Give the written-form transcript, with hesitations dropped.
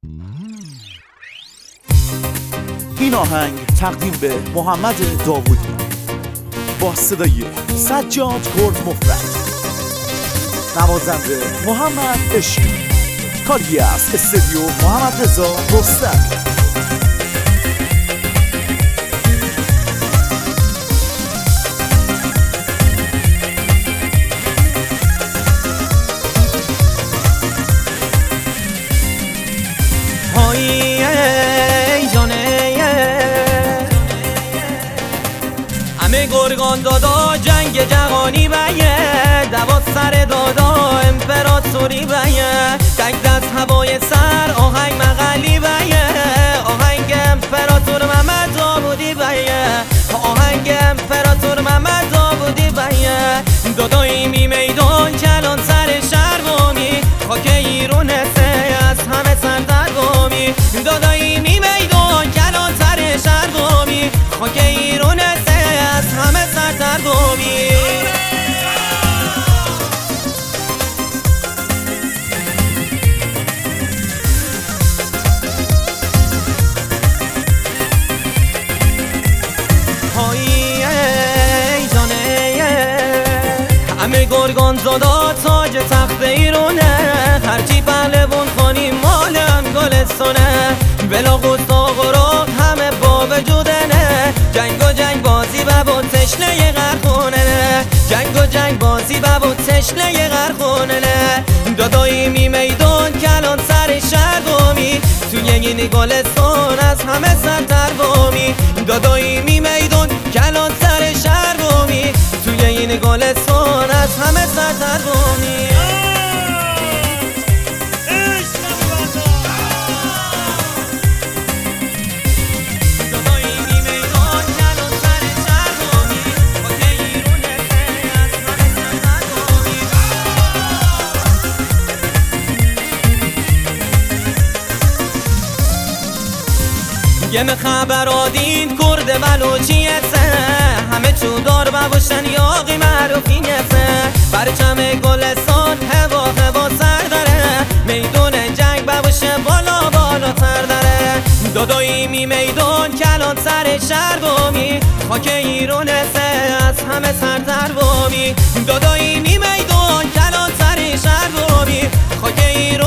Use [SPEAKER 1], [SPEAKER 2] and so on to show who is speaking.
[SPEAKER 1] این آهنگ تقدیم به محمد داوودی با صدای سجاد کرد مفرد، نوازنده محمد عشقی، کاری از استودیو محمد رضا رستم.
[SPEAKER 2] همه گرگان دادا جنگ جهانی بیه، دوات سر دادا امپراتوری بیه، تک دست هوای سر آهنگ مغلی بیه، آهنگ امپراتور محمد داوودی بیه، آهنگ امپراتور محمد داوودی بیه. دادایی می میدان کلان سر شهر بامی، خاک ایرون سه از همه سرتر بامی. دادایی می میدان کلان سر شهر بامی، خاک ایرون سه از همه سرتر بامی. همه گرگان زادا تاج تخت ایرونه، هرچی پهلوان خانی مالم گلستونه، بلا گستاخ و راه همه با وجودنه، جنگ و جنگ بازی بابا تشنه غرخونه، جنگ و جنگ بازی بابا تشنه غرخونه. دادایی می میدان کلان سر شهر بامی، توی این گلستان از همه سرتر بامی. دادایی می میدان کلان سر شهر بامی، توی این گلستان از همه سرتر بامی. گم خبرادین کرد بلوچیته، همه چودار ببوشن یاقی معروفیته، پرچم گلستان هوا سر داره، میدون جنگ ببوشه بالا بالاتر داره. دادایی می میدان کلان سر شهر بامی، خاک ایرون سه از همه سرتر بامی. دادایی می میدان کلان سر شهر بامی، خاک ایرون